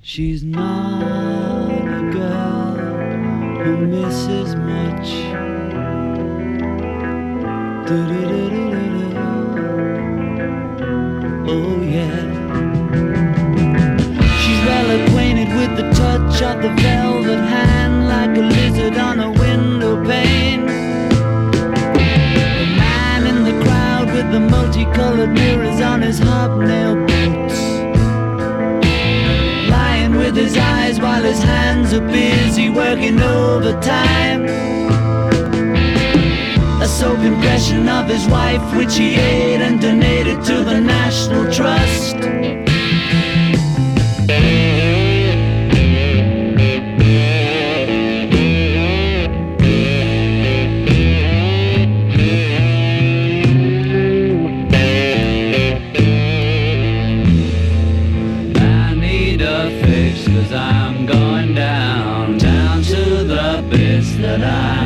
She's not a girl who misses much. Do-do-do-do-do-do. Oh yeah. She's well acquainted with the touch of the velvet hand, like a lizard on a window pane. The man in the crowd with the multicolored mirrors on his hobnail boots, lying with his eyes while his hands are busy working overtime. A soap impression of his wife, which he ate and donated to the National Trust. I need a fix, 'cause I'm going down to the bits that I